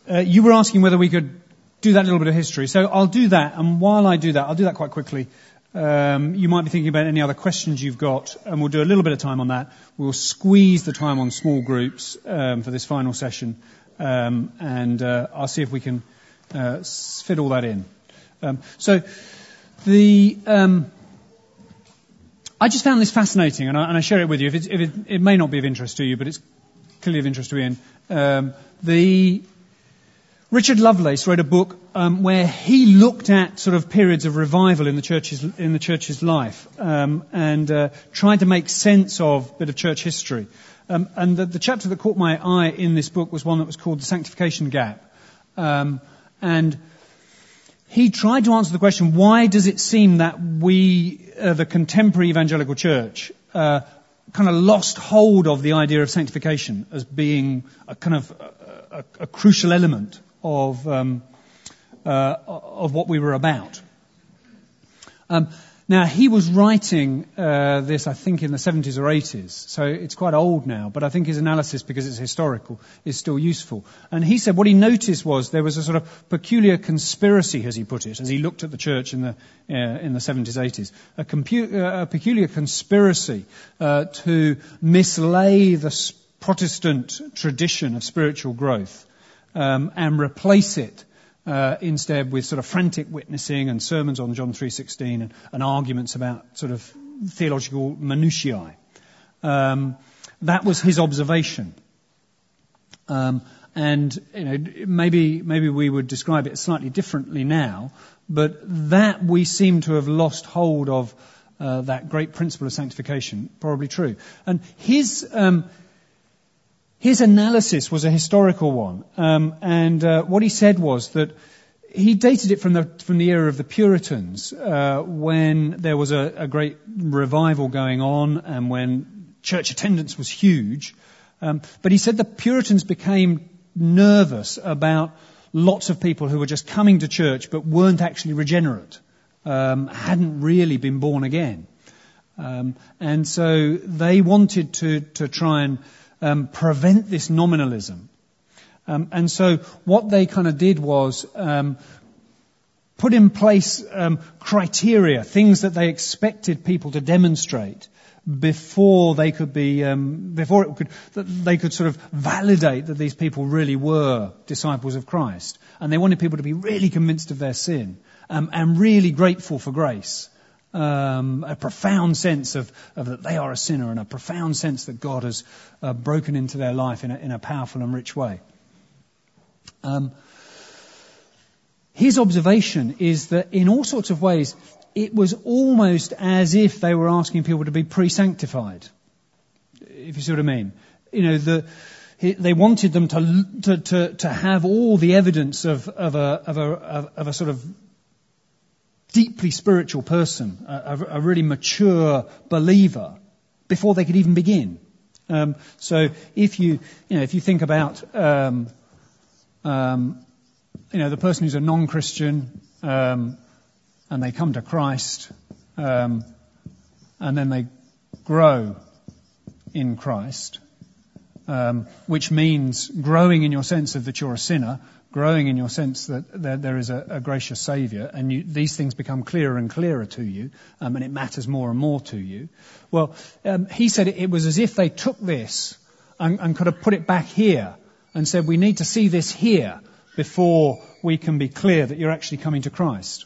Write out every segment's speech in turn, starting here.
you were asking whether we could do that little bit of history. So I'll do that, and while I do that, I'll do that quite quickly. You might be thinking about any other questions you've got, and we'll do a little bit of time on that. We'll squeeze the time on small groups for this final session, and I'll see if we can fit all that in. I just found this fascinating, and I share it with you. It may not be of interest to you, but it's clearly of interest to Ian. Richard Lovelace wrote a book where he looked at sort of periods of revival in the church's life and tried to make sense of a bit of church history. And the chapter that caught my eye in this book was one that was called The Sanctification Gap. And he tried to answer the question, why does it seem that we, the contemporary evangelical church, kind of lost hold of the idea of sanctification as being a kind of a crucial element of what we were about. Now, he was writing this, I think, in the 70s or 80s, so it's quite old now, but I think his analysis, because it's historical, is still useful. And he said what he noticed was there was a sort of peculiar conspiracy, as he put it, as he looked at the church in the 70s, 80s, a peculiar conspiracy to mislay the Protestant tradition of spiritual growth and replace it instead with sort of frantic witnessing and sermons on John 3:16 and arguments about sort of theological minutiae. That was his observation. And maybe we would describe it slightly differently now, but that we seem to have lost hold of that great principle of sanctification, probably true. And his analysis was a historical one, and what he said was that he dated it from the era of the Puritans, when there was a great revival going on and when church attendance was huge. But he said the Puritans became nervous about lots of people who were just coming to church but weren't actually regenerate, hadn't really been born again. And so they wanted to try and prevent this nominalism. And so what they kind of did was put in place criteria, things that they expected people to demonstrate before they could be, they could sort of validate that these people really were disciples of Christ. And they wanted people to be really convinced of their sin and really grateful for grace. A profound sense of that they are a sinner, and a profound sense that God has broken into their life in a powerful and rich way. His observation is that in all sorts of ways, it was almost as if they were asking people to be pre-sanctified, if you see what I mean. They wanted them to have all the evidence of a sort of deeply spiritual person, a really mature believer, before they could even begin. So if you think about the person who's a non-Christian and they come to Christ and then they grow in Christ, which means growing in your sense of that you're a sinner, growing in your sense that there is a gracious Saviour, and these things become clearer and clearer to you, and it matters more and more to you. Well, he said it was as if they took this and could have put it back here and said, we need to see this here before we can be clear that you're actually coming to Christ.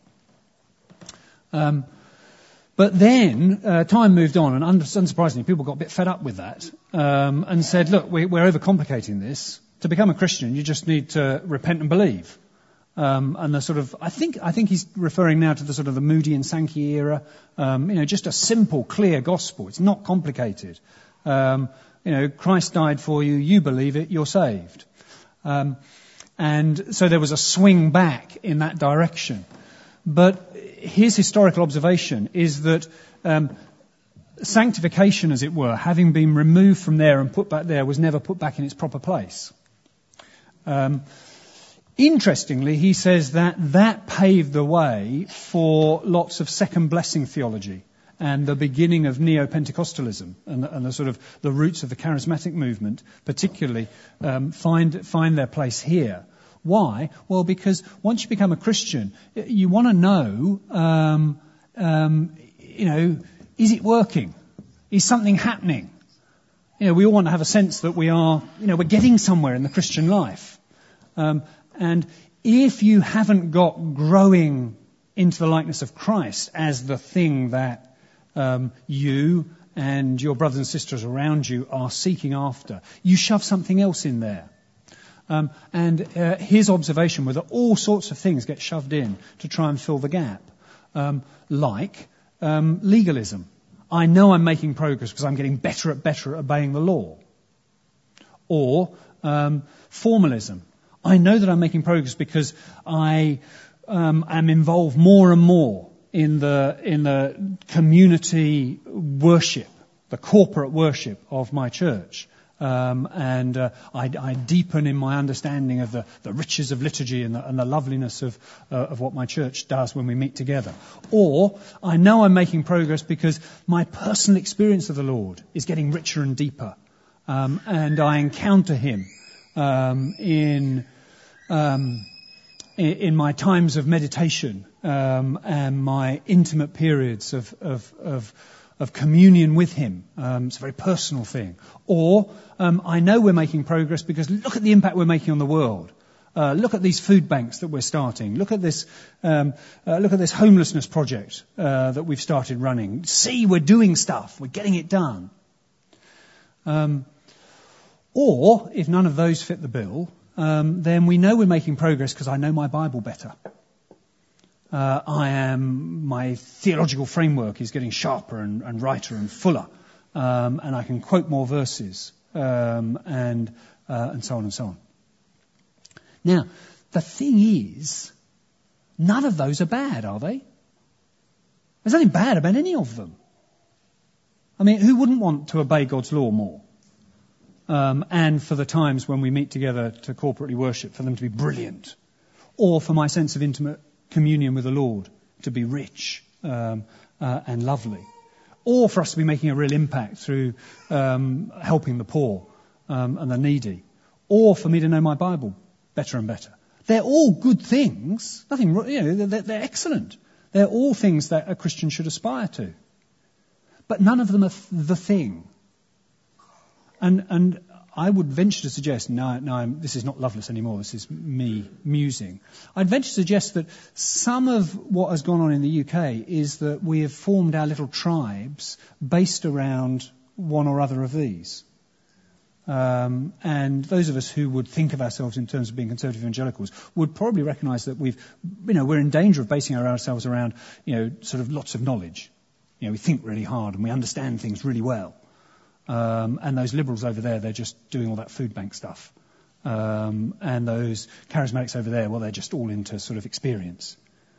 But then time moved on, and unsurprisingly, people got a bit fed up with that and said, look, we're overcomplicating this. To become a Christian, you just need to repent and believe. And the sort of, I think he's referring now to the sort of the Moody and Sankey era. Just a simple, clear gospel. It's not complicated. Christ died for you. You believe it. You're saved. And so there was a swing back in that direction. But his historical observation is that sanctification, as it were, having been removed from there and put back there, was never put back in its proper place. Interestingly, he says that paved the way for lots of second blessing theology and the beginning of neo-Pentecostalism and the sort of the roots of the charismatic movement, particularly find their place here. Why? Well, because once you become a Christian, you want to know, is it working? Is something happening? We all want to have a sense that we're getting somewhere in the Christian life. And if you haven't got growing into the likeness of Christ as the thing that you and your brothers and sisters around you are seeking after, you shove something else in there. And his observation was that all sorts of things get shoved in to try and fill the gap, like legalism. I know I'm making progress because I'm getting better at obeying the law. Or formalism. I know that I'm making progress because I am involved more and more in the community worship, the corporate worship of my church. And I deepen in my understanding of the riches of liturgy and the loveliness of what my church does when we meet together. Or I know I'm making progress because my personal experience of the Lord is getting richer and deeper, and I encounter Him in my times of meditation and my intimate periods of communion with Him. It's a very personal thing. Or I know we're making progress because look at the impact we're making on the world. Look at these food banks that we're starting. Look at this homelessness project that we've started running. See, we're doing stuff. We're getting it done. Or if none of those fit the bill, then we know we're making progress because I know my Bible better. My theological framework is getting sharper and righter and fuller, and I can quote more verses, and so on and so on. Now, the thing is, none of those are bad, are they? There's nothing bad about any of them. I mean, who wouldn't want to obey God's law more? And for the times when we meet together to corporately worship, for them to be brilliant, or for my sense of intimate communion with the Lord to be rich and lovely, or for us to be making a real impact through helping the poor and the needy, or for me to know my Bible better and better. They're all good things. Nothing, they're excellent. They're all things that a Christian should aspire to. But none of them are the thing. And I would venture to suggest, this is not Loveless anymore, this is me musing. I'd venture to suggest that some of what has gone on in the UK is that we have formed our little tribes based around one or other of these. And those of us who would think of ourselves in terms of being conservative evangelicals would probably recognise that we're in danger of basing ourselves around, sort of lots of knowledge. We think really hard and we understand things really well. And those liberals over there, they're just doing all that food bank stuff. And those charismatics over there, well, they're just all into sort of experience.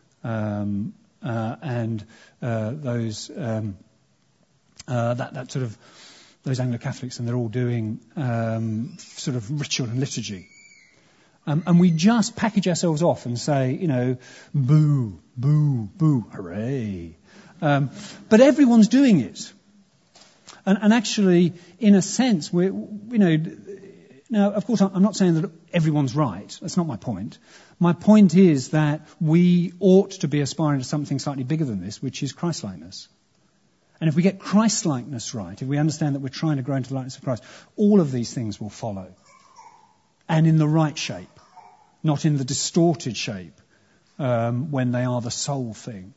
Those Anglo-Catholics, and they're all doing sort of ritual and liturgy. And we just package ourselves off and say, boo, boo, boo, hooray. But everyone's doing it. And actually, in a sense, now, of course, I'm not saying that everyone's right. That's not my point. My point is that we ought to be aspiring to something slightly bigger than this, which is Christ-likeness. And if we get Christ-likeness right, if we understand that we're trying to grow into the likeness of Christ, all of these things will follow. And in the right shape, not in the distorted shape, when they are the sole thing.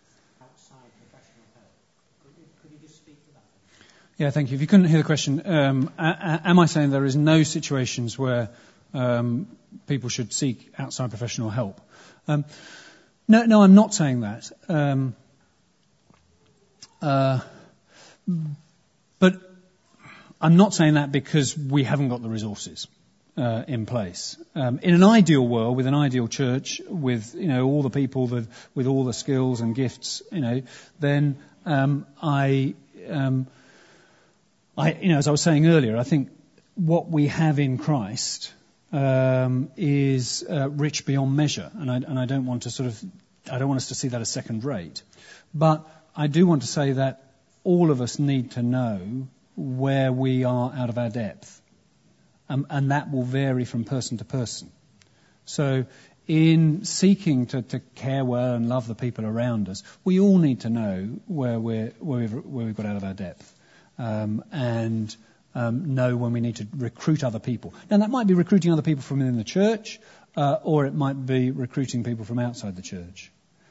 Yeah, thank you. If you couldn't hear the question, am I saying there is no situations where people should seek outside professional help? No, I'm not saying that. But I'm not saying that because we haven't got the resources in place. In an ideal world, with an ideal church, with all the people with all the skills and gifts, then as I was saying earlier, I think what we have in Christ is rich beyond measure, and I don't want us to see that as second rate. But I do want to say that all of us need to know where we are out of our depth, and that will vary from person to person. So in seeking to care well and love the people around us, we all need to know where we've got out of our depth, and know when we need to recruit other people. Now, that might be recruiting other people from within the church, or it might be recruiting people from outside the church.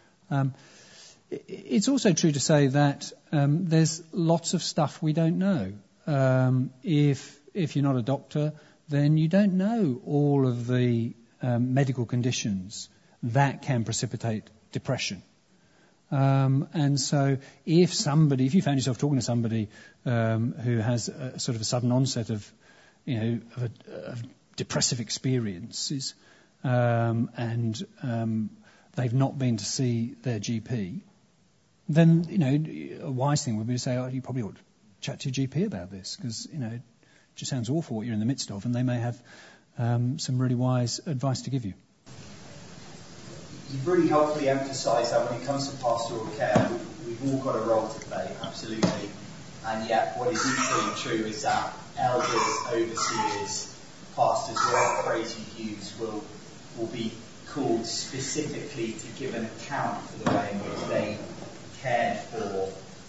It's also true to say that there's lots of stuff we don't know. If you're not a doctor, then you don't know all of the medical conditions that can precipitate depression. And so if you found yourself talking to somebody who has a sort of a sudden onset of depressive experiences, and they've not been to see their GP, then, a wise thing would be to say, you probably ought to chat to your GP about this, because, it just sounds awful what you're in the midst of, and they may have some really wise advice to give you. You've really helpfully emphasised that when it comes to pastoral care, we've all got a role to play, absolutely. And yet, what is equally true is that elders, overseers, pastors, whatever phrase you use, will be called specifically to give an account for the way in which they cared for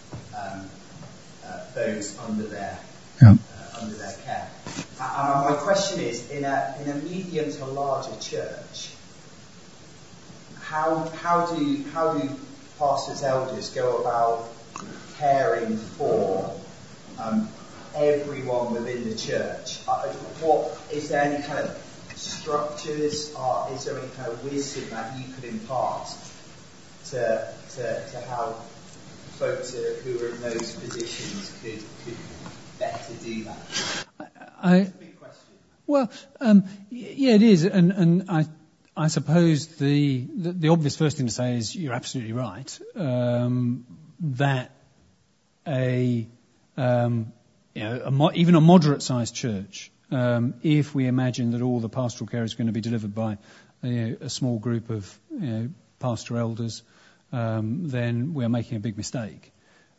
those under their care. And my question is, in a medium to larger church, how do pastors, elders go about caring for everyone within the church? Is there any kind of structures, or is there any kind of wisdom that you could impart to how folks who are in those positions could better do that? It's a big question. Well, yeah, it is, and I suppose the obvious first thing to say is you're absolutely right, that even a moderate-sized church, if we imagine that all the pastoral care is going to be delivered by a small group of pastor elders, then we are making a big mistake.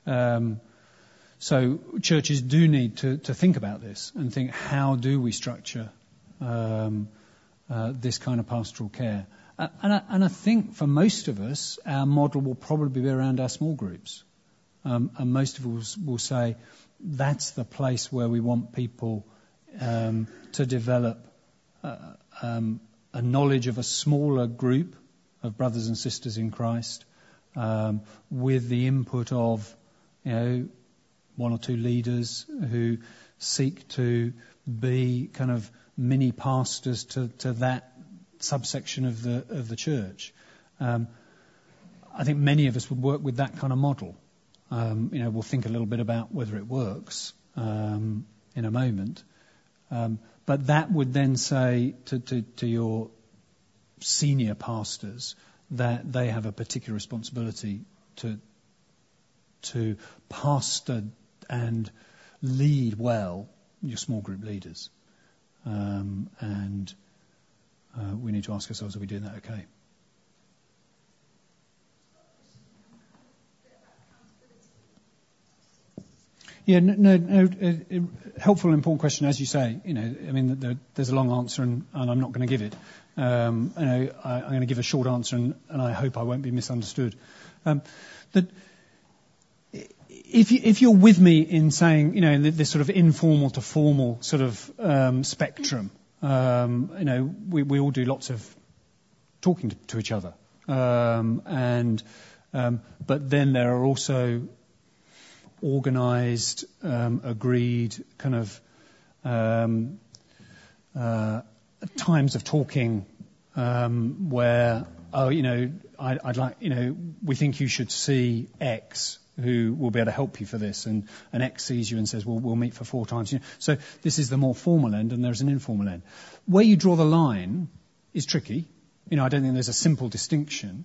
So churches do need to think about this and think, how do we structure this kind of pastoral care? And I think for most of us, our model will probably be around our small groups. And most of us will say that's the place where we want people to develop a knowledge of a smaller group of brothers and sisters in Christ, with the input of one or two leaders who seek to be kind of mini pastors to that subsection of the church. I think many of us would work with that kind of model. We'll think a little bit about whether it works in a moment. But that would then say to your senior pastors that they have a particular responsibility to pastor and lead well your small group leaders. And we need to ask ourselves, are we doing that okay? Yeah, no, helpful and important question, as you say. There's a long answer, and I'm not going to give it. I'm going to give a short answer, and I hope I won't be misunderstood. That if you're with me in saying, in this sort of informal to formal sort of spectrum, we all do lots of talking to each other, but then there are also organised, agreed kind of times of talking where, I'd like, we think you should see X who will be able to help you for this, and X sees you and says, well, we'll meet for 4 times. So this is the more formal end, and there's an informal end. Where you draw the line is tricky. I don't think there's a simple distinction.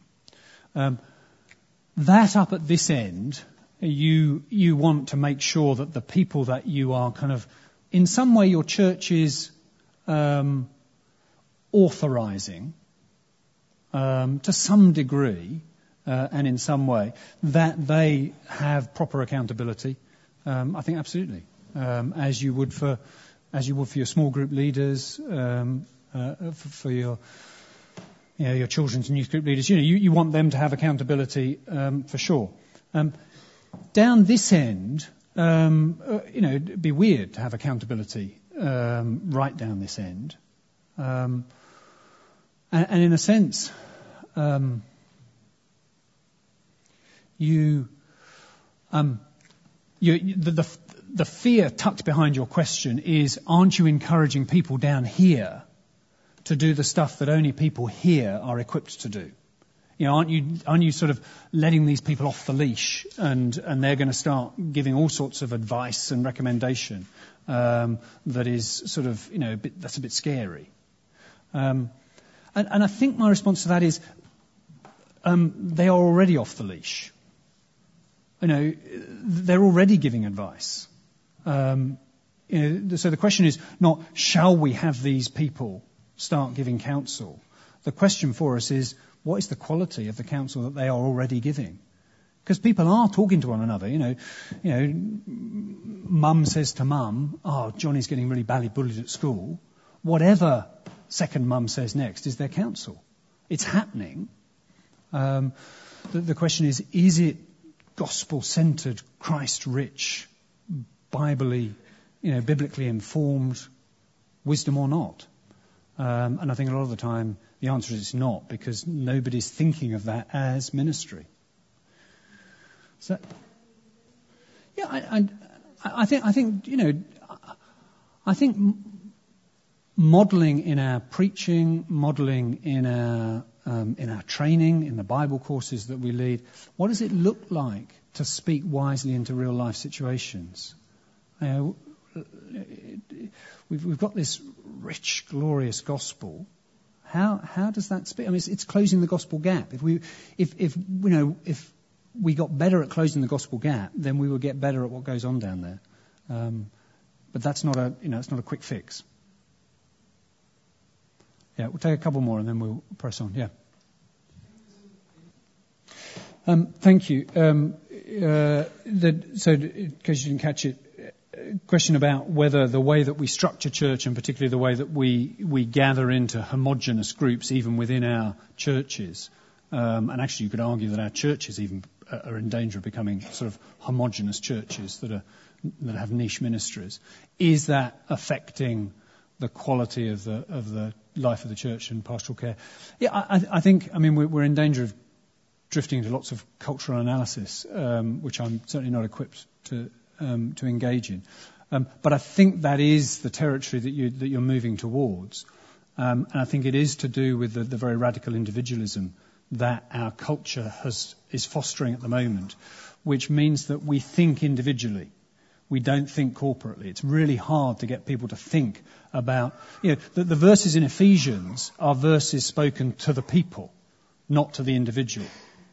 That up at this end, you want to make sure that the people that you are kind of, in some way your church is authorising to some degree, and in some way, that they have proper accountability. I think absolutely, as you would for your small group leaders, for your your children's and youth group leaders, you want them to have accountability for sure. Down this end, it'd be weird to have accountability right down this end. And in a sense, the fear tucked behind your question is, aren't you encouraging people down here to do the stuff that only people here are equipped to do? Aren't you sort of letting these people off the leash and they're going to start giving all sorts of advice and recommendation that is sort of, that's a bit scary. And I think my response to that is they are already off the leash. They're already giving advice. So the question is not, shall we have these people start giving counsel? The question for us is, what is the quality of the counsel that they are already giving? Because people are talking to one another. Mum says to mum, "Oh, Johnny's getting really badly bullied at school." Whatever second mum says next is their counsel. It's happening. The question is it gospel-centered, Christ-rich, biblically informed wisdom or not? And I think a lot of the time the answer is it's not, because nobody's thinking of that as ministry. So, yeah, I think modelling in our preaching, modelling in our training, in the Bible courses that we lead, what does it look like to speak wisely into real life situations? We've got this rich, glorious gospel. How does that speak? I mean, it's closing the gospel gap. If we got better at closing the gospel gap, then we would get better at what goes on down there. But that's not it's not a quick fix. Yeah, we'll take a couple more and then we'll press on. Yeah. Thank you. So, in case you didn't catch it, question about whether the way that we structure church, and particularly the way that we gather into homogenous groups even within our churches, and actually you could argue that our churches even are in danger of becoming sort of homogenous churches that have niche ministries, is that affecting the quality of the life of the church and pastoral care? Yeah, I think we're in danger of drifting into lots of cultural analysis, which I'm certainly not equipped to engage in. But I think that is the territory that you're moving towards. And I think it is to do with the very radical individualism that our culture is fostering at the moment, which means that we think individually. We don't think corporately. It's really hard to get people to think about, the verses in Ephesians are verses spoken to the people, not to the individual.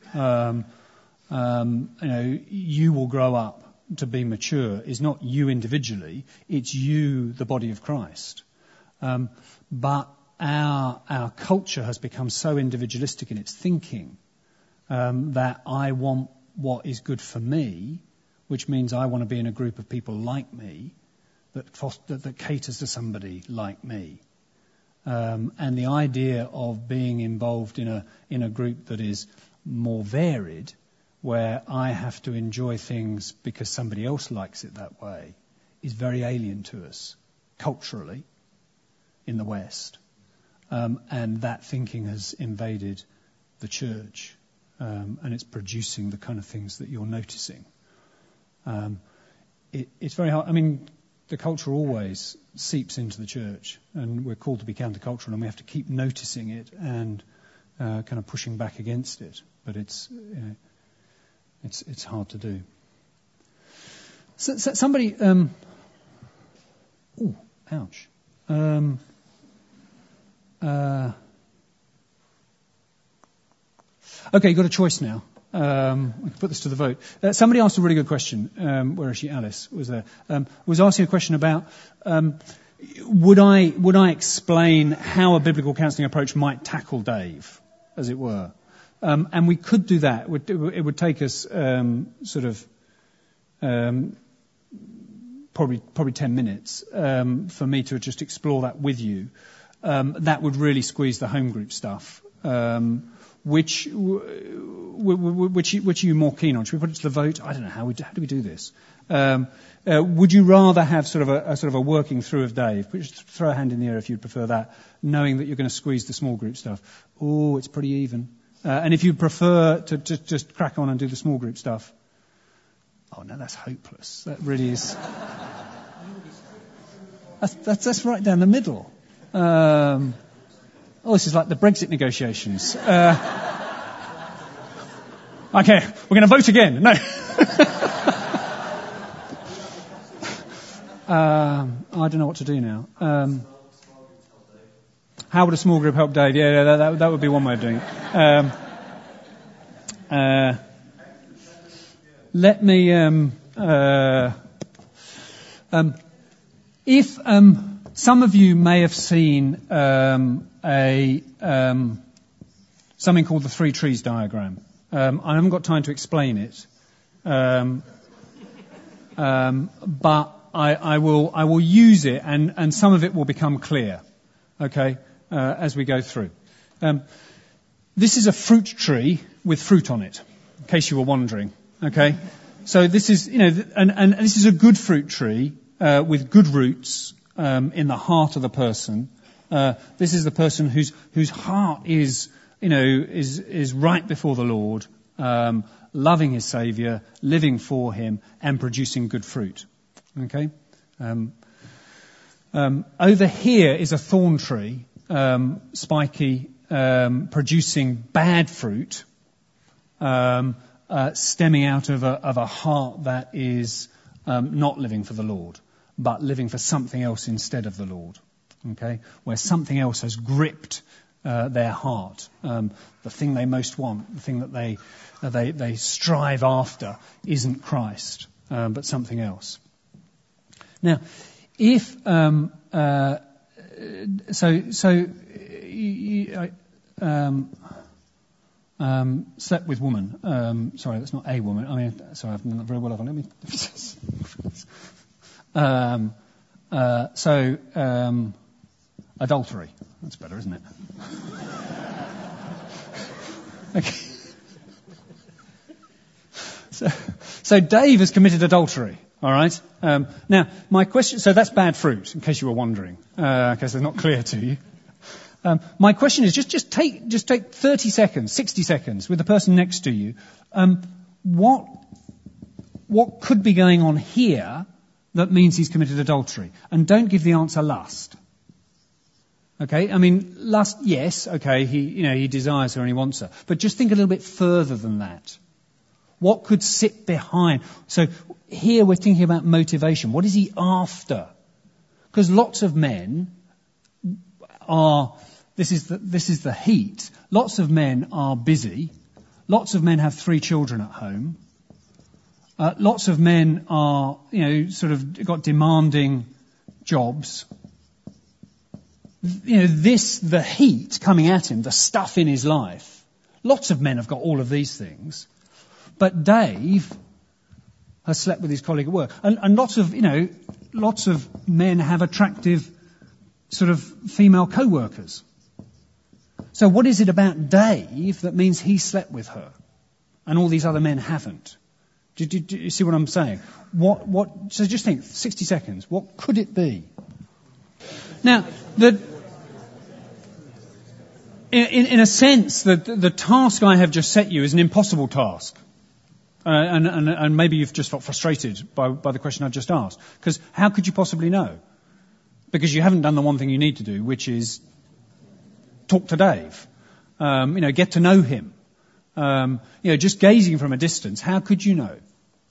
You will grow up to be mature is not you individually, it's you, the body of Christ. But our culture has become so individualistic in its thinking that I want what is good for me, which means I want to be in a group of people like me that caters to somebody like me. And the idea of being involved in a group that is more varied, where I have to enjoy things because somebody else likes it that way, is very alien to us culturally in the West. And that thinking has invaded the church, and it's producing the kind of things that you're noticing. It's very hard. I mean, the culture always seeps into the church, and we're called to be countercultural, and we have to keep noticing it and kind of pushing back against it. But it's hard to do. So somebody, ouch. Okay, you've got a choice now. We can put this to the vote. Somebody asked a really good question. Where is she? Alice was there. Was asking a question about would I explain how a biblical counselling approach might tackle Dave, as it were. And we could do that. It would take us probably 10 minutes for me to just explore that with you. That would really squeeze the home group stuff Which are you more keen on? Should we put it to the vote? I don't know. How do we do this? Would you rather have sort of a working through of Dave? Just throw a hand in the air if you'd prefer that, knowing that you're going to squeeze the small group stuff. Oh, it's pretty even. And if you prefer to just crack on and do the small group stuff, oh no, that's hopeless. That really is. That's right down the middle. This is like the Brexit negotiations. Okay, we're going to vote again. No. I don't know what to do now. How would a small group help Dave? Yeah, that would be one way of doing it. Let me. If some of you may have seen something called the three trees diagram. I haven't got time to explain it, but I will use it, and some of it will become clear, okay, as we go through. This is a fruit tree with fruit on it, in case you were wondering, okay. So this is, and this is a good fruit tree with good roots in the heart of the person. This is the person whose heart is right before the Lord, loving his Saviour, living for him, and producing good fruit. Okay. Over here is a thorn tree, spiky, producing bad fruit, stemming out of a heart that is not living for the Lord, but living for something else instead of the Lord. Okay, where something else has gripped their heart, the thing they most want, the thing that they strive after, isn't Christ, but something else. Now, if slept with woman. Sorry, that's not a woman. I mean, sorry, I've done that very well. Let me. Adultery. That's better, isn't it? Okay. So Dave has committed adultery. All right. Now, my question. So that's bad fruit, in case you were wondering, because they're not clear to you. My question is just take 30 seconds, 60 seconds with the person next to you. What could be going on here that means he's committed adultery? And don't give the answer lust. Okay, I mean lust. Yes, okay. He desires her and he wants her, but just think a little bit further than that. What could sit behind? So here we're thinking about motivation. What is he after? Because lots of men are. This is the heat. Lots of men are busy. Lots of men have 3 children at home. Lots of men are, sort of got demanding jobs. The heat coming at him, the stuff in his life. Lots of men have got all of these things. But Dave has slept with his colleague at work. And lots of men have attractive sort of female co-workers. So what is it about Dave that means he slept with her and all these other men haven't? Do you see what I'm saying? So just think, 60 seconds, what could it be? Now, in a sense, the task I have just set you is an impossible task. And maybe you've just felt frustrated by the question I've just asked. Because how could you possibly know? Because you haven't done the one thing you need to do, which is talk to Dave. Get to know him. Just gazing from a distance, how could you know?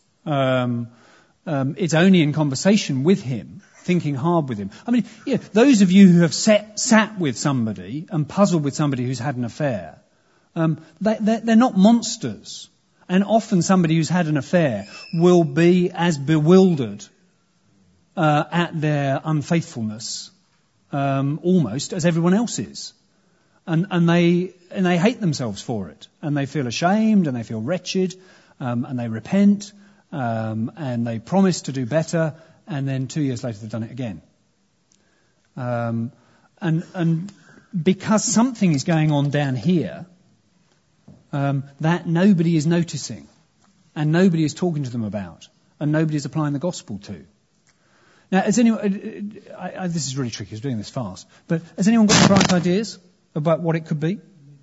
It's only in conversation with him, thinking hard with him. I mean, those of you who have sat with somebody and puzzled with somebody who's had an affair, they're not monsters. And often somebody who's had an affair will be as bewildered at their unfaithfulness almost as everyone else is. And they hate themselves for it. And they feel ashamed and they feel wretched and they repent and they promise to do better, and then 2 years later they've done it again. And because something is going on down here that nobody is noticing, and nobody is talking to them about, and nobody is applying the gospel to. Now, has anyone? This is really tricky. I was doing this fast, but has anyone got bright ideas about what it could be?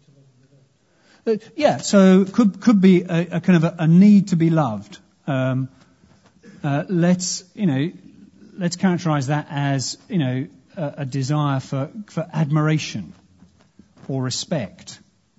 So could be a kind of a need to be loved. Let's characterise that as a desire for admiration or respect.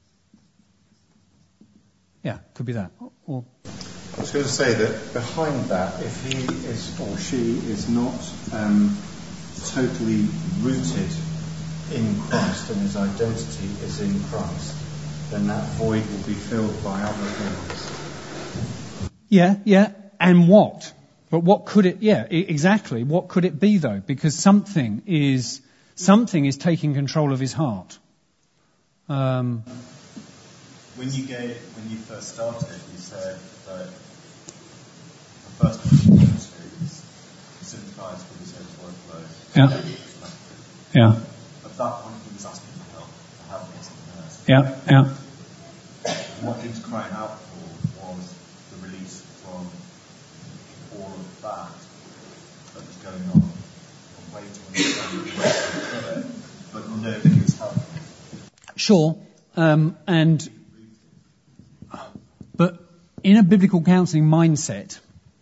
Yeah, could be that. Or I was going to say that behind that, if he is or she is not totally rooted in Christ and his identity is in Christ, then that void will be filled by other things. Yeah. And what? But what could it? Yeah, exactly. What could it be though? Because something is taking control of his heart. When you first started, you said that the first one is sympathise with his own workload. Yeah. At that point, he was asking for help, for help with something else. Yeah. What he was crying out for was the release from all of that was going on, and waiting for it, but nobody was helping. Sure, but in a biblical counselling mindset,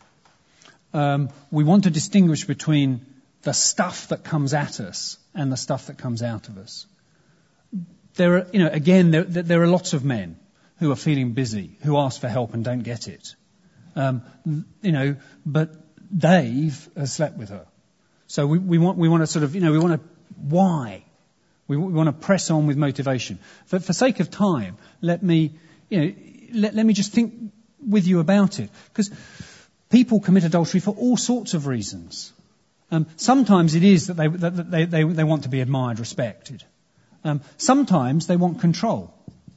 we want to distinguish between the stuff that comes at us and the stuff that comes out of us. There are lots of men who are feeling busy, who ask for help and don't get it. But Dave has slept with her, so we want to sort of why. We want to press on with motivation. For sake of time, let me just think with you about it, because people commit adultery for all sorts of reasons. Sometimes it is that they want to be admired, respected. Sometimes they want control,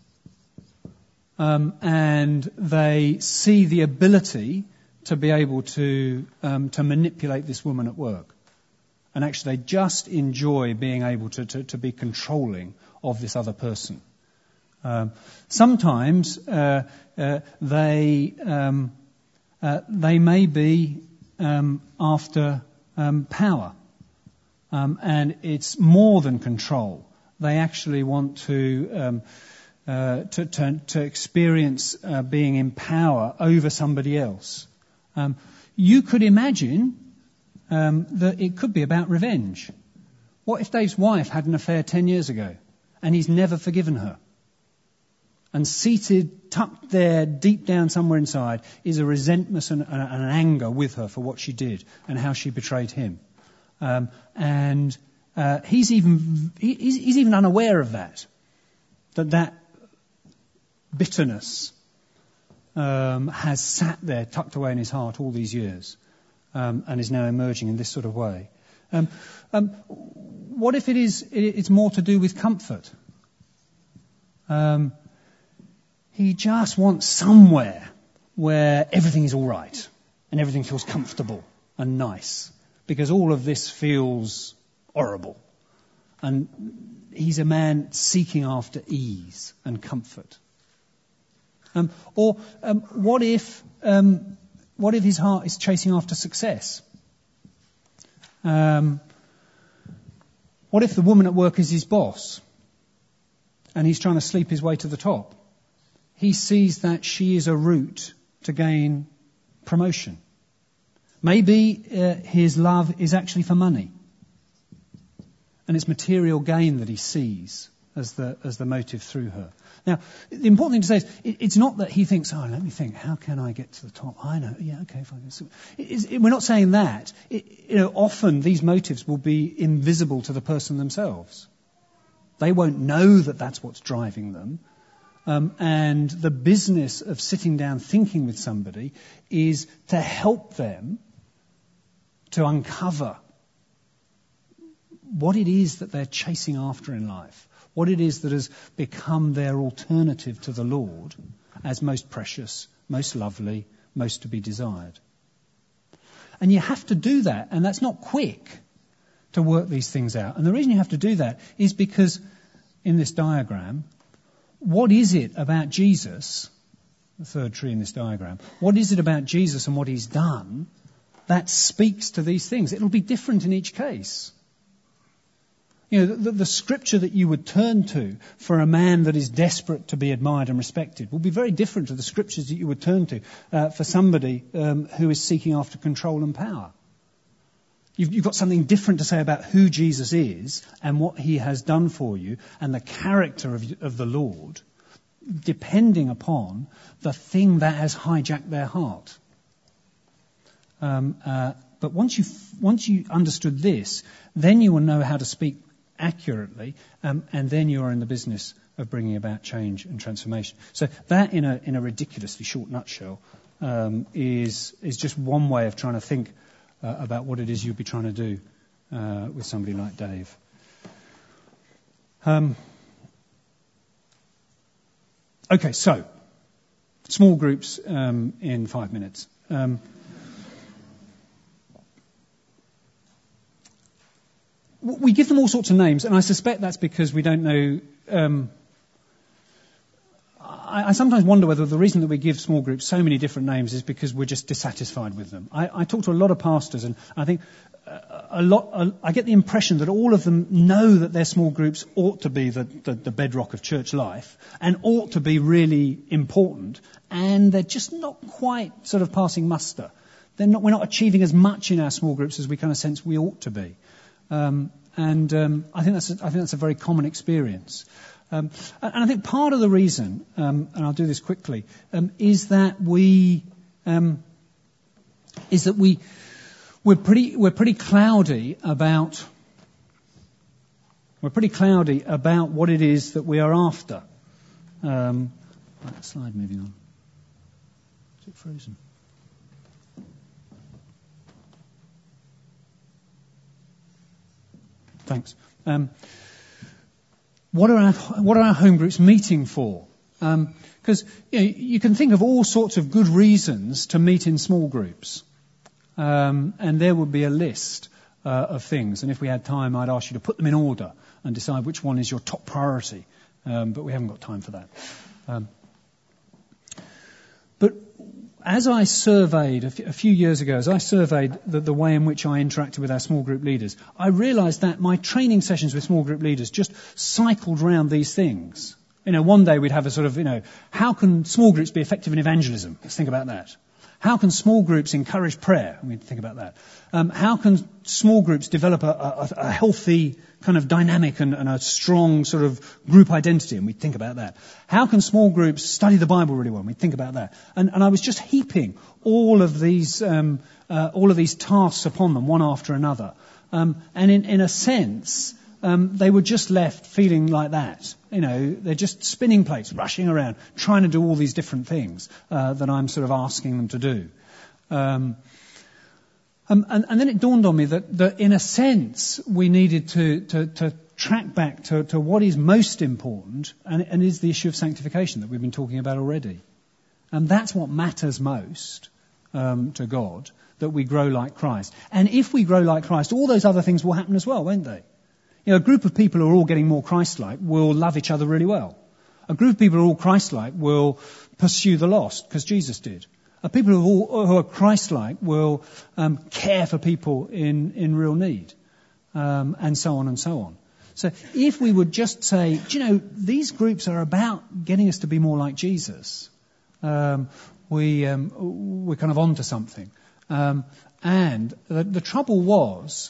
and they see the ability to be able to manipulate this woman at work. And actually, they just enjoy being able to be controlling of this other person. Sometimes they may be after power, and it's more than control. They actually want to experience being in power over somebody else. You could imagine that it could be about revenge. What if Dave's wife had an affair 10 years ago and he's never forgiven her? And seated, tucked there, deep down somewhere inside, is a resentment and an anger with her for what she did and how she betrayed him. And he's even unaware of that bitterness has sat there tucked away in his heart all these years. And is now emerging in this sort of way. What if it's more to do with comfort? He just wants somewhere where everything is all right and everything feels comfortable and nice, because all of this feels horrible. And he's a man seeking after ease and comfort. What if his heart is chasing after success? What if the woman at work is his boss and he's trying to sleep his way to the top? He sees that she is a route to gain promotion. Maybe his love is actually for money, and it's material gain that he sees as the motive through her. Now, the important thing to say is, it's not that he thinks, let me think, how can I get to the top? I know, yeah, okay, fine. We're not saying that. Often these motives will be invisible to the person themselves. They won't know that that's what's driving them. And the business of sitting down thinking with somebody is to help them to uncover what it is that they're chasing after in life, what it is that has become their alternative to the Lord as most precious, most lovely, most to be desired. And you have to do that, and that's not quick to work these things out. And the reason you have to do that is because in this diagram, what is it about Jesus, the third tree in this diagram, what is it about Jesus and what he's done that speaks to these things? It'll be different in each case. You know, the scripture that you would turn to for a man that is desperate to be admired and respected will be very different to the scriptures that you would turn to for somebody who is seeking after control and power. You've got something different to say about who Jesus is and what he has done for you and the character of the Lord, depending upon the thing that has hijacked their heart. But once you understood this, then you will know how to speak accurately, and then you are in the business of bringing about change and transformation. So that, in a ridiculously short nutshell, is just one way of trying to think about what it is you'd be trying to do with somebody like Dave. Okay, so small groups in 5 minutes. We give them all sorts of names, and I suspect that's because we don't know. I sometimes wonder whether the reason that we give small groups so many different names is because we're just dissatisfied with them. I talk to a lot of pastors, and I think I get the impression that all of them know that their small groups ought to be the bedrock of church life and ought to be really important, and they're just not quite sort of passing muster. We're not achieving as much in our small groups as we kind of sense we ought to be. I think that's a very common experience. And I think part of the reason, and I'll do this quickly, is that we're pretty cloudy about what it is that we are after. Right, slide moving on. Is it frozen? Thanks. What are our home groups meeting for? Because you can think of all sorts of good reasons to meet in small groups, and there would be a list of things. And if we had time, I'd ask you to put them in order and decide which one is your top priority. But we haven't got time for that. But as I surveyed a few years ago, as I surveyed the way in which I interacted with our small group leaders, I realised that my training sessions with small group leaders just cycled round these things. One day we'd have a sort of, how can small groups be effective in evangelism? Let's think about that. How can small groups encourage prayer? We'd think about that. How can small groups develop a healthy kind of dynamic and a strong sort of group identity? And we'd think about that. How can small groups study the Bible really well? And we'd think about that. And I was just heaping all of these tasks upon them, one after another. And in a sense, they were just left feeling like that. They're just spinning plates, rushing around, trying to do all these different things that I'm sort of asking them to do. And then it dawned on me that in a sense we needed to track back to what is most important, and is the issue of sanctification that we've been talking about already. And that's what matters most to God, that we grow like Christ. And if we grow like Christ, all those other things will happen as well, won't they? A group of people who are all getting more Christ-like will love each other really well. A group of people who are all Christ-like will pursue the lost, because Jesus did. People who are Christ-like will care for people in real need, and so on and so on. So if we would just say, these groups are about getting us to be more like Jesus, we're kind of onto something. And the trouble was...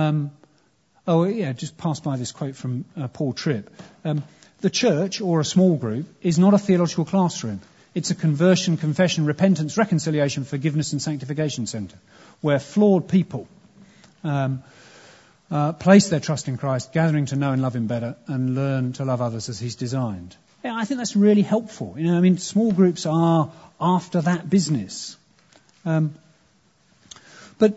just passed by this quote from Paul Tripp. The church, or a small group, is not a theological classroom. It's a conversion, confession, repentance, reconciliation, forgiveness and sanctification centre, where flawed people place their trust in Christ, gathering to know and love him better, and learn to love others as he's designed. Yeah, I think that's really helpful. Small groups are after that business. But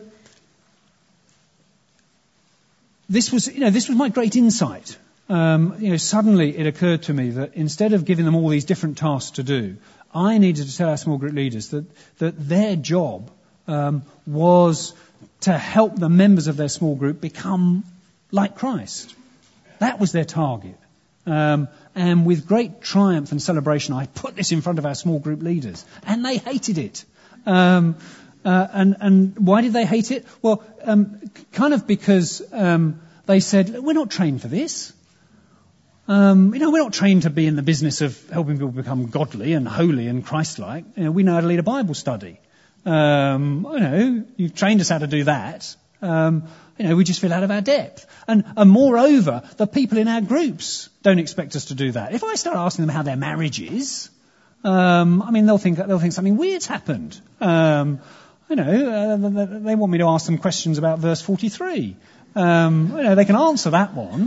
this was my great insight. Suddenly it occurred to me that instead of giving them all these different tasks to do, I needed to tell our small group leaders that their job was to help the members of their small group become like Christ. That was their target. And with great triumph and celebration, I put this in front of our small group leaders, and they hated it. And why did they hate it? Well, kind of because they said, we're not trained for this. We're not trained to be in the business of helping people become godly and holy and Christ-like. We know how to lead a Bible study. You've trained us how to do that. We just feel out of our depth. And moreover, the people in our groups don't expect us to do that. If I start asking them how their marriage is, they'll think something weird's happened. They want me to ask them questions about verse 43. They can answer that one.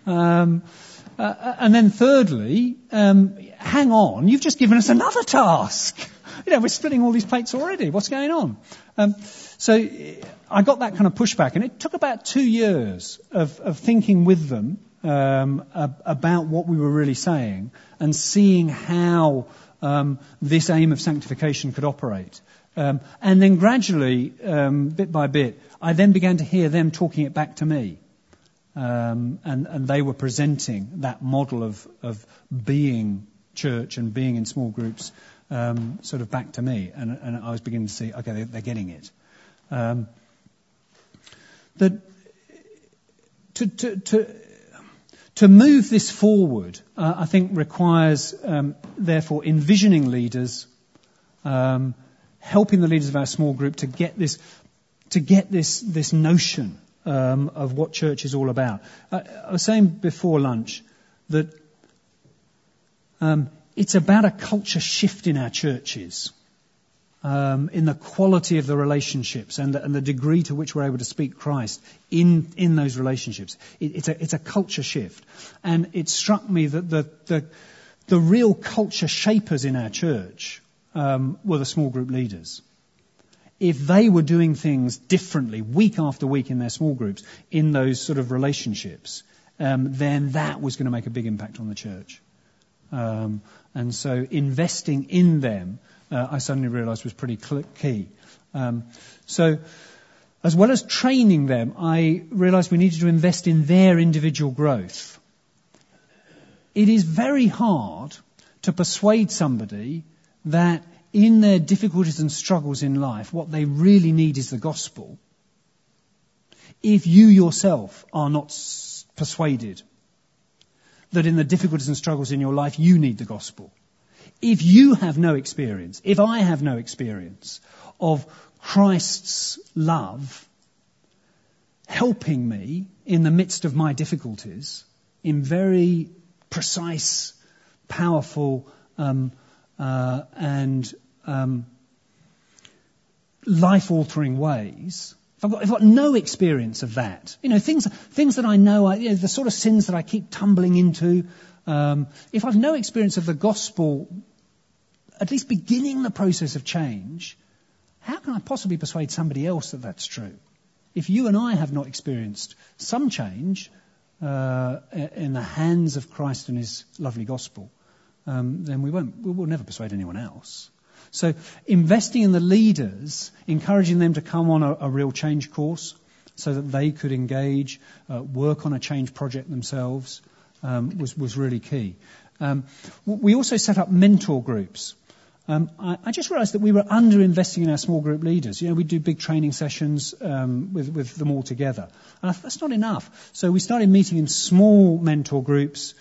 And then thirdly, hang on, you've just given us another task. We're splitting all these plates already. What's going on? So I got that kind of pushback, and it took about 2 years of thinking with them about what we were really saying and seeing how this aim of sanctification could operate. And then gradually, bit by bit, I then began to hear them talking it back to me. And they were presenting that model of being church and being in small groups sort of back to me. And I was beginning to see, okay, they're getting it. To move this forward, I think requires, therefore, envisioning leaders, helping the leaders of our small group to get this notion of what church is all about. I was saying before lunch that it's about a culture shift in our churches, in the quality of the relationships and the degree to which we're able to speak Christ in those relationships. It's a culture shift, and it struck me that the real culture shapers in our church were the small group leaders. If they were doing things differently week after week in their small groups, in those sort of relationships, then that was going to make a big impact on the church. And so investing in them, I suddenly realised was pretty key. So as well as training them, I realised we needed to invest in their individual growth. It is very hard to persuade somebody that in their difficulties and struggles in life, what they really need is the gospel, if you yourself are not persuaded that in the difficulties and struggles in your life, you need the gospel. If you have no experience, if I have no experience of Christ's love helping me in the midst of my difficulties in very precise, powerful, and life-altering ways, if I've got no experience of that, things that I know, the sort of sins that I keep tumbling into, if I've no experience of the gospel, at least beginning the process of change, how can I possibly persuade somebody else that that's true? If you and I have not experienced some change in the hands of Christ and His lovely gospel, then we'll never persuade anyone else. So investing in the leaders, encouraging them to come on a real change course so that they could engage, work on a change project themselves, was really key. We also set up mentor groups. I just realised that we were under-investing in our small group leaders. We do big training sessions with them all together. And that's not enough. So we started meeting in small mentor groups,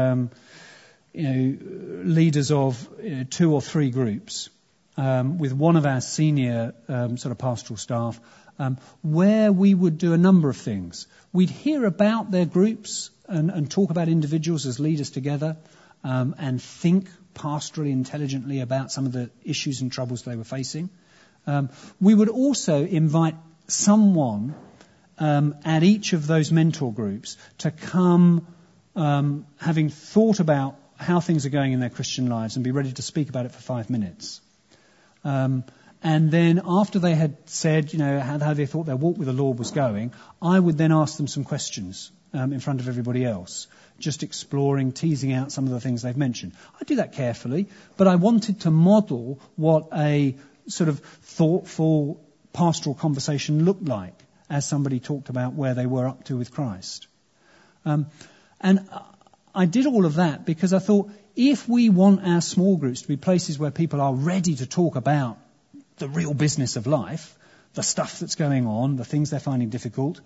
leaders of 2 or 3 groups, with one of our senior sort of pastoral staff, where we would do a number of things. We'd hear about their groups and talk about individuals as leaders together, and think pastorally, intelligently about some of the issues and troubles they were facing. We would also invite someone at each of those mentor groups to come having thought about how things are going in their Christian lives and be ready to speak about it for 5 minutes. And then after they had said, how they thought their walk with the Lord was going, I would then ask them some questions in front of everybody else, just exploring, teasing out some of the things they've mentioned. I do that carefully, but I wanted to model what a sort of thoughtful pastoral conversation looked like as somebody talked about where they were up to with Christ. And I did all of that because I thought, if we want our small groups to be places where people are ready to talk about the real business of life, the stuff that's going on, the things they're finding difficult,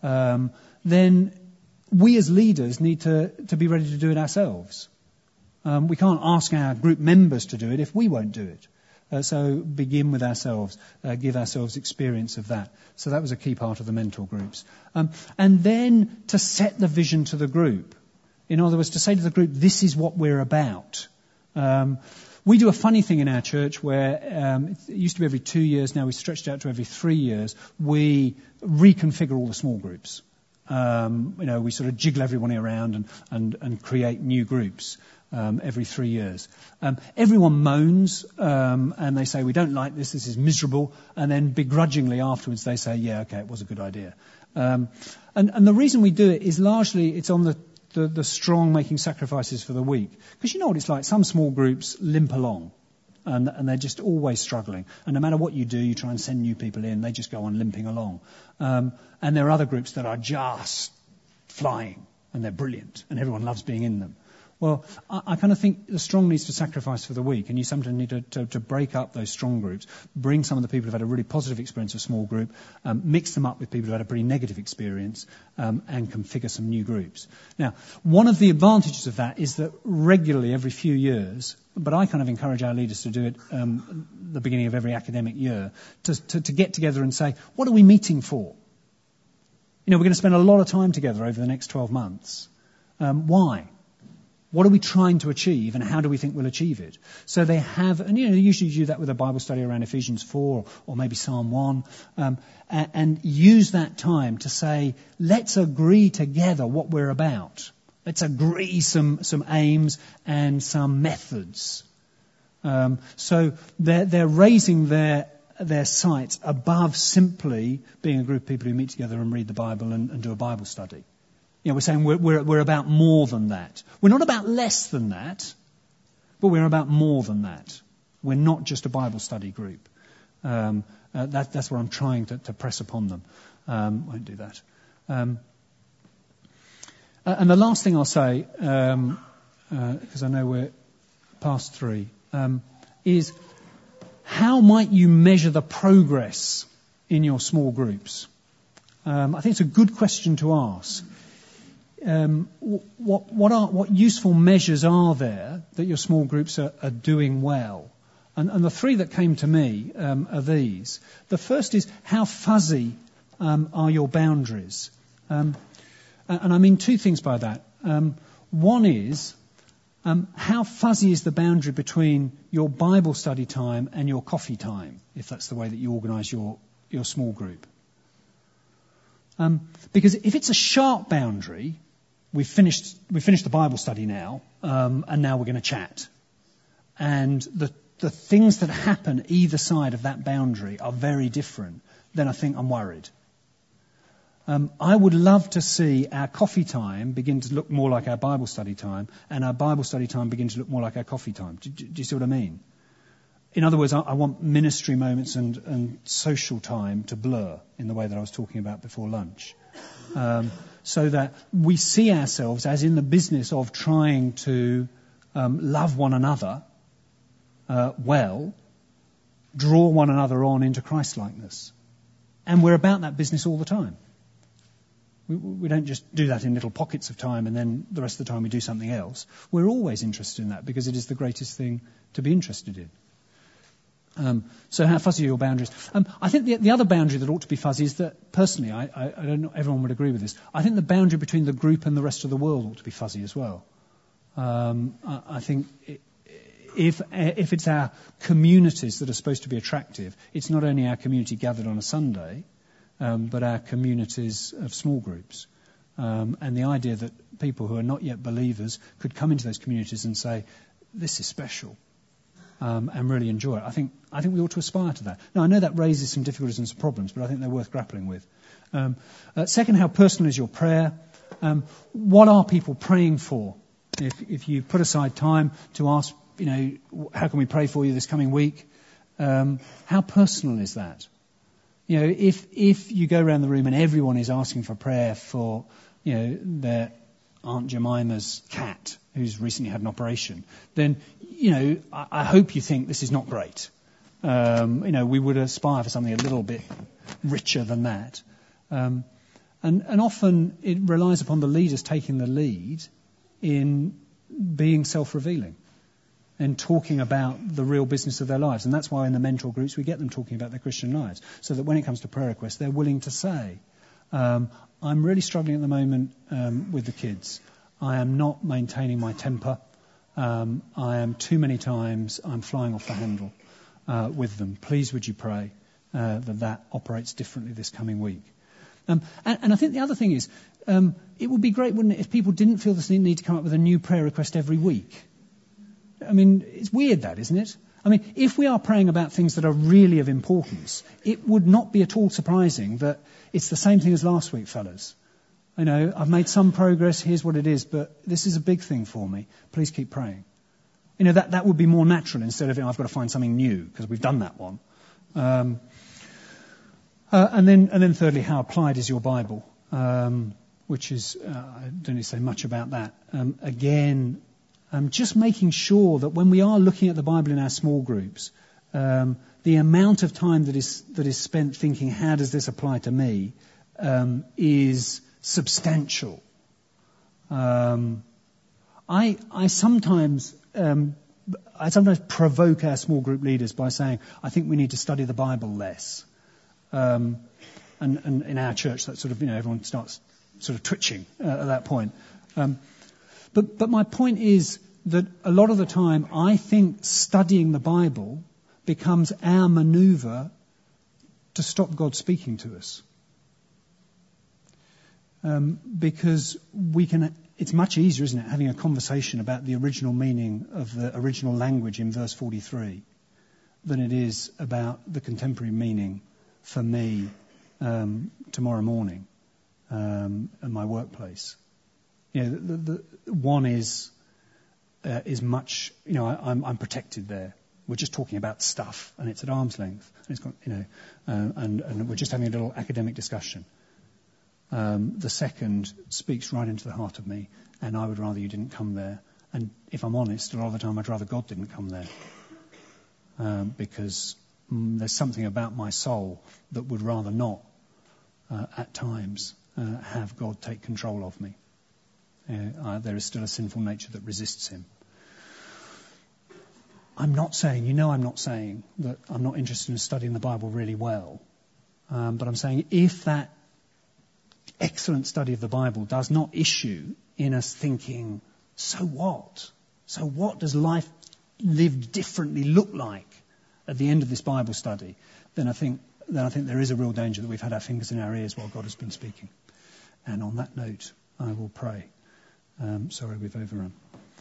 then we as leaders need to be ready to do it ourselves. We can't ask our group members to do it if we won't do it. So begin with ourselves, give ourselves experience of that. So that was a key part of the mentor groups. And then to set the vision to the group. In other words, to say to the group, this is what we're about. We do a funny thing in our church where it used to be every 2 years, now we stretched out to every 3 years. We reconfigure all the small groups. We sort of jiggle everybody around and create new groups every 3 years. Everyone moans and they say, we don't like this is miserable, and then begrudgingly afterwards they say, yeah, okay, it was a good idea. And the reason we do it is largely it's on the strong making sacrifices for the weak. Because you know what it's like, some small groups limp along and they're just always struggling. And no matter what you do, you try and send new people in, they just go on limping along. And there are other groups that are just flying and they're brilliant and everyone loves being in them. Well, I kind of think the strong needs to sacrifice for the weak, and you sometimes need to break up those strong groups, bring some of the people who've had a really positive experience of small group, mix them up with people who've had a pretty negative experience, and configure some new groups. Now, one of the advantages of that is that regularly, every few years, but I kind of encourage our leaders to do it the beginning of every academic year, to get together and say, what are we meeting for? We're going to spend a lot of time together over the next 12 months. Why? What are we trying to achieve, and how do we think we'll achieve it? So they have, and they usually do that with a Bible study around Ephesians 4 or maybe Psalm 1, and use that time to say, let's agree together what we're about. Let's agree some aims and some methods. So they're raising their sights above simply being a group of people who meet together and read the Bible and do a Bible study. We're saying we're about more than that. We're not about less than that, but we're about more than that. We're not just a Bible study group. That's what I'm trying to press upon them. Won't do that. And the last thing I'll say, because I know we're past 3, is how might you measure the progress in your small groups? I think it's a good question to ask. What useful measures are there that your small groups are doing well? And the 3 that came to me are these. The first is, how fuzzy are your boundaries? And I mean 2 things by that. One is, how fuzzy is the boundary between your Bible study time and your coffee time, if that's the way that you organise your small group? Because if it's a sharp boundary, we've finished the Bible study now, and now we're going to chat. And the things that happen either side of that boundary are very different, then I think I'm worried. I would love to see our coffee time begin to look more like our Bible study time, and our Bible study time begin to look more like our coffee time. Do you see what I mean? In other words, I want ministry moments and social time to blur in the way that I was talking about before lunch. So that we see ourselves as in the business of trying to love one another well, draw one another on into Christ-likeness. And we're about that business all the time. We don't just do that in little pockets of time and then the rest of the time we do something else. We're always interested in that because it is the greatest thing to be interested in. So how fuzzy are your boundaries? I think the other boundary that ought to be fuzzy is that, personally, I don't know everyone would agree with this, I think the boundary between the group and the rest of the world ought to be fuzzy as well. I think if it's our communities that are supposed to be attractive, it's not only our community gathered on a Sunday, but our communities of small groups. And the idea that people who are not yet believers could come into those communities and say, this is special. And really enjoy it. I think we ought to aspire to that. Now, I know that raises some difficulties and some problems, but I think they're worth grappling with. Second, how personal is your prayer? What are people praying for? If you put aside time to ask, how can we pray for you this coming week? How personal is that? If you go around the room and everyone is asking for prayer for, their Aunt Jemima's cat who's recently had an operation, then, I hope you think this is not great. We would aspire for something a little bit richer than that. And often it relies upon the leaders taking the lead in being self-revealing and talking about the real business of their lives. And that's why in the mentor groups we get them talking about their Christian lives, so that when it comes to prayer requests, they're willing to say, I'm really struggling at the moment with the kids. I am not maintaining my temper. I am too many times, I'm flying off the handle with them. Please would you pray that operates differently this coming week. And I think the other thing is, it would be great, wouldn't it, if people didn't feel the need to come up with a new prayer request every week. I mean, it's weird that, isn't it? I mean, if we are praying about things that are really of importance, it would not be at all surprising that it's the same thing as last week, fellas. I've made some progress, here's what it is, but this is a big thing for me. Please keep praying. That would be more natural instead of, I've got to find something new, because we've done that one. And then thirdly, how applied is your Bible? Which is, I don't need to say much about that. Again, just making sure that when we are looking at the Bible in our small groups, the amount of time that is spent thinking, how does this apply to me, is substantial. I sometimes provoke our small group leaders by saying, I think we need to study the Bible less. And in our church, that sort of, everyone starts sort of twitching at that point. But my point is that a lot of the time, I think studying the Bible becomes our maneuver to stop God speaking to us. Because it's much easier, isn't it, having a conversation about the original meaning of the original language in verse 43 than it is about the contemporary meaning for me tomorrow morning at my workplace. The one is much, I'm protected there. We're just talking about stuff, and it's at arm's length. And it's got, and we're just having a little academic discussion. The second speaks right into the heart of me, and I would rather you didn't come there. And if I'm honest, a lot of the time I'd rather God didn't come there, because there's something about my soul that would rather not, at times, have God take control of me. There is still a sinful nature that resists him. I'm not saying that I'm not interested in studying the Bible really well. But I'm saying if that excellent study of the Bible does not issue in us thinking, so what? So what does life lived differently look like at the end of this Bible study? Then I think there is a real danger that we've had our fingers in our ears while God has been speaking. And on that note, I will pray. Sorry, we've overrun.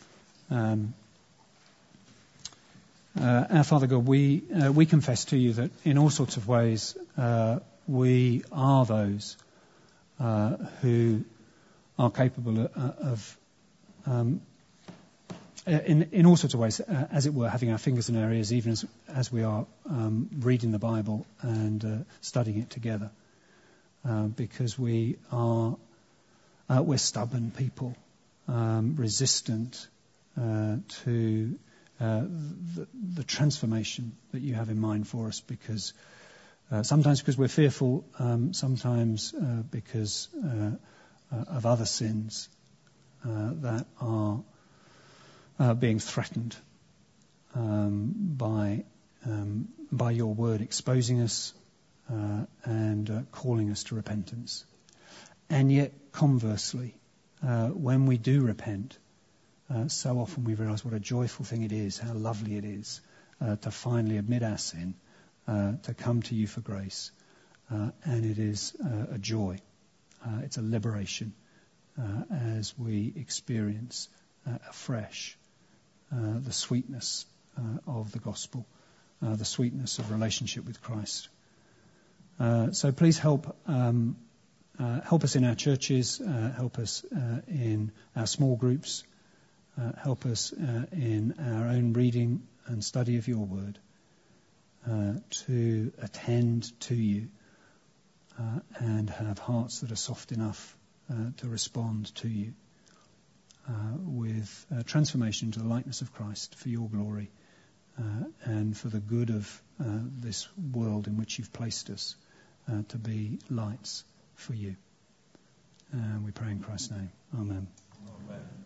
Our Father God, we confess to you that in all sorts of ways we are those who are capable of in all sorts of ways, as it were, having our fingers in our ears, even as we are reading the Bible and studying it together, because we're stubborn people, resistant to the transformation that you have in mind for us, because sometimes because we're fearful, sometimes because of other sins that are being threatened by your word exposing us and calling us to repentance. And yet, conversely, when we do repent, so often we realise what a joyful thing it is, how lovely it is to finally admit our sin, to come to you for grace. And it is a joy. It's a liberation as we experience afresh the sweetness of the gospel, the sweetness of relationship with Christ. So please help us in our churches, help us in our small groups, help us in our own reading and study of your word, to attend to you and have hearts that are soft enough to respond to you with transformation into the likeness of Christ for your glory and for the good of this world in which you've placed us to be lights for you. We pray in Christ's name. Amen. Amen.